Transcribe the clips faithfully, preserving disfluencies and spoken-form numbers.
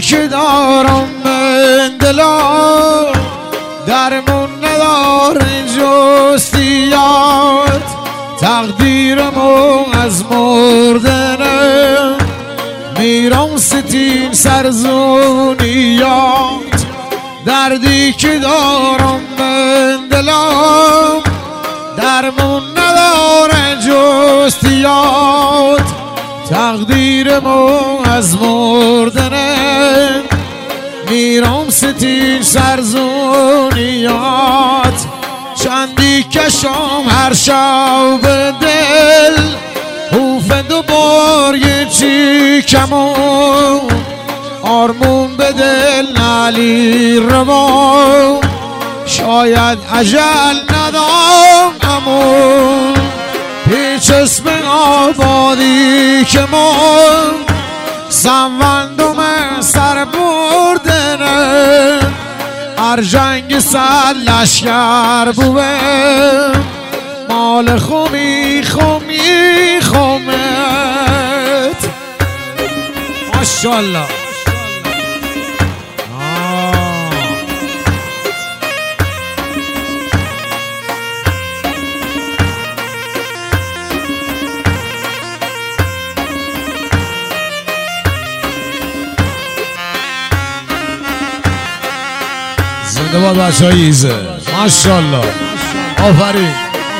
دردی که دارم من دلم درمون نداره جستیات تقدیرمو از مردنم میرم ستین سرزونیات دردی که دارم من دلم درمون نداره جستیات تقدیرمو از مردنم میرم ستین سرزونیات چندی کشم هر شب دل اوفند و بار یه چی کمون آرمون به دل نالی روان شاید اجل ندام امون پیچ اسم آبادی که من سموندم سر بردنه ارجنگ صد لشکر بوم مال خومی خومی خومت ماشاءالله زنده باد بچه های ایزه ماشاءالله آفرین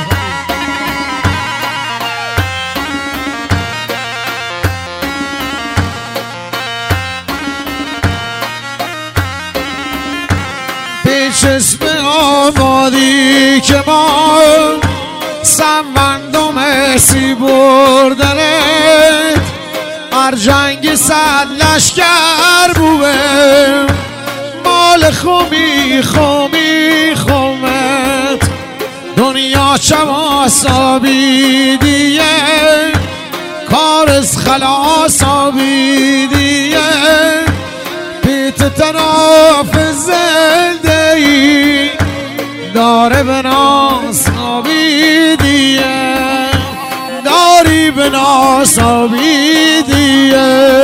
پیچ اسم آبادی که ما سموندم اسی بردنت ارجنگ صد لشکر بوم مال خومی خومی خومت دنیا چماس آبیدیه کار از خلاص آبیدیه پیت تناف زنده ای داره به ناس آبیدیه داری به ناس آبیدیه